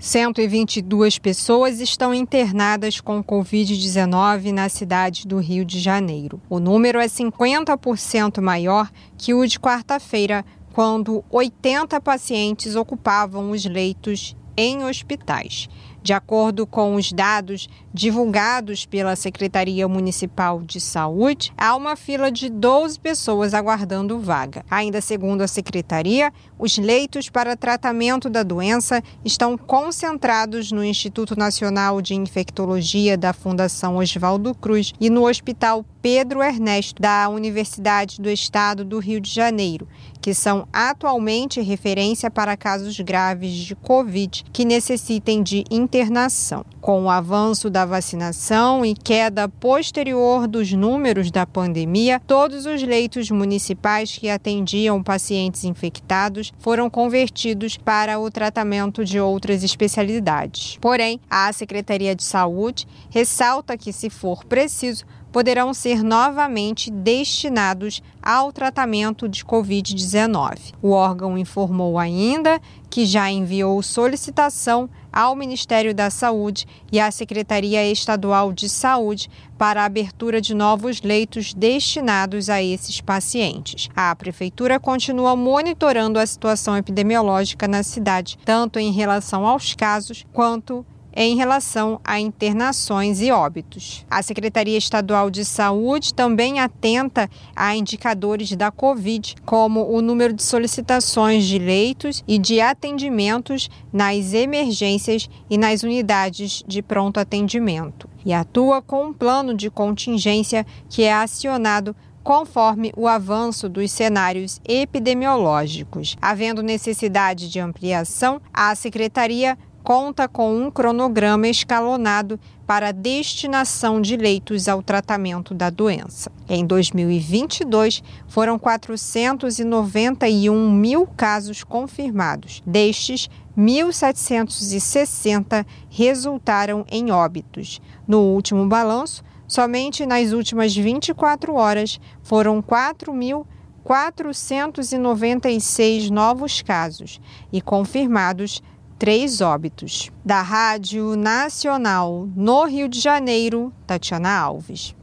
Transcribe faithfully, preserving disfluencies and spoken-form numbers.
cento e vinte e duas pessoas estão internadas com covid dezenove na cidade do Rio de Janeiro. O número é cinquenta por cento maior que o de quarta-feira, quando oitenta pacientes ocupavam os leitos em hospitais. De acordo com os dados divulgados pela Secretaria Municipal de Saúde, há uma fila de doze pessoas aguardando vaga. Ainda segundo a Secretaria, os leitos para tratamento da doença estão concentrados no Instituto Nacional de Infectologia da Fundação Oswaldo Cruz e no Hospital Pedro Ernesto da Universidade do Estado do Rio de Janeiro, que são atualmente referência para casos graves de Covid que necessitem de internação. Com o avanço da vacinação e queda posterior dos números da pandemia, todos os leitos municipais que atendiam pacientes infectados foram convertidos para o tratamento de outras especialidades. Porém, a Secretaria de Saúde ressalta que, se for preciso, poderão ser novamente destinados ao tratamento de covid dezenove. O órgão informou ainda que já enviou solicitação ao Ministério da Saúde e à Secretaria Estadual de Saúde para a abertura de novos leitos destinados a esses pacientes. A Prefeitura continua monitorando a situação epidemiológica na cidade, tanto em relação aos casos quanto em relação a internações e óbitos. A Secretaria Estadual de Saúde também atenta a indicadores da Covid, como o número de solicitações de leitos e de atendimentos nas emergências e nas unidades de pronto atendimento, e atua com um plano de contingência que é acionado conforme o avanço dos cenários epidemiológicos. Havendo necessidade de ampliação, a Secretaria conta com um cronograma escalonado para a destinação de leitos ao tratamento da doença. Em dois mil e vinte e dois, foram quatrocentos e noventa e um mil casos confirmados. Destes, mil setecentos e sessenta resultaram em óbitos. No último balanço, somente nas últimas vinte e quatro horas, foram quatro mil quatrocentos e noventa e seis novos casos e confirmados três óbitos. Da Rádio Nacional no Rio de Janeiro, Tatiana Alves.